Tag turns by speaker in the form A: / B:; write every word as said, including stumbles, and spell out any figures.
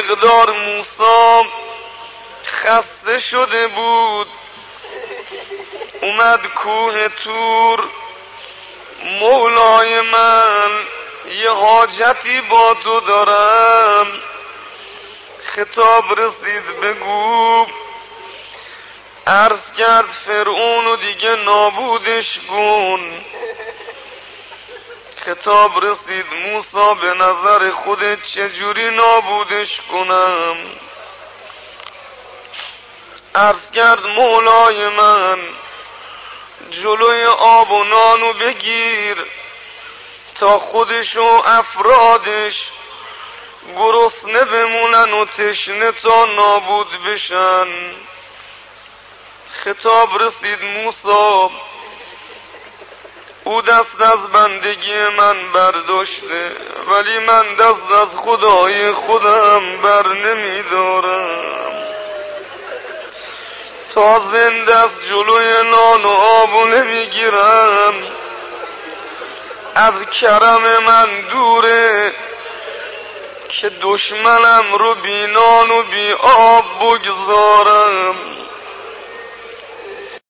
A: مقدار موسی خسته شده بود، اومد کوه طور. مولای من یه حاجتی با تو دارم. خطاب رسید بگو. عرض کرد فرعون و دیگه نابودش کن. خطاب رسید موسی به نظر خودت چجوری نابودش کنم؟ عرض کرد مولای من جلوی آب و نانو بگیر تا خودش و افرادش گرسنه بمونن و تشنه تا نابود بشن. خطاب رسید موسی او دست از بندگی من برداشته، ولی من دست از خدای خودم بر نمیدارم. تا زنده از جلوی نان و آبو نمیگیرم، از کرم من دوره که دشمنم رو بی نان و بی آب بگذارم.